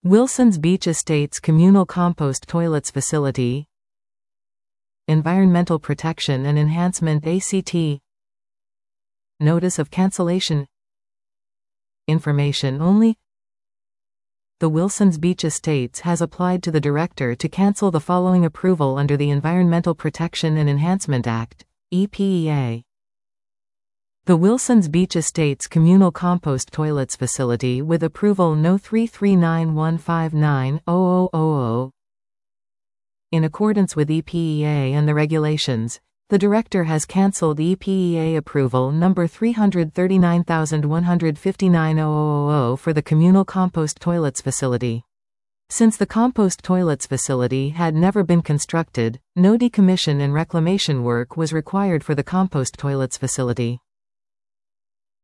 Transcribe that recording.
Wilson's Beach Estates Communal Compost Toilets Facility. Environmental Protection and Enhancement ACT. Notice of cancellation. Information only. The Wilson's Beach Estates has applied to the Director to cancel the following approval under the Environmental Protection and Enhancement Act, EPEA. The Wilson's Beach Estates Communal Compost Toilets Facility with approval No. 33915900000. In accordance with EPEA and the regulations, the Director has cancelled EPEA approval number 339,159,000 for the Communal Compost Toilets Facility. Since the compost toilets facility had never been constructed, no decommission and reclamation work was required for the compost toilets facility.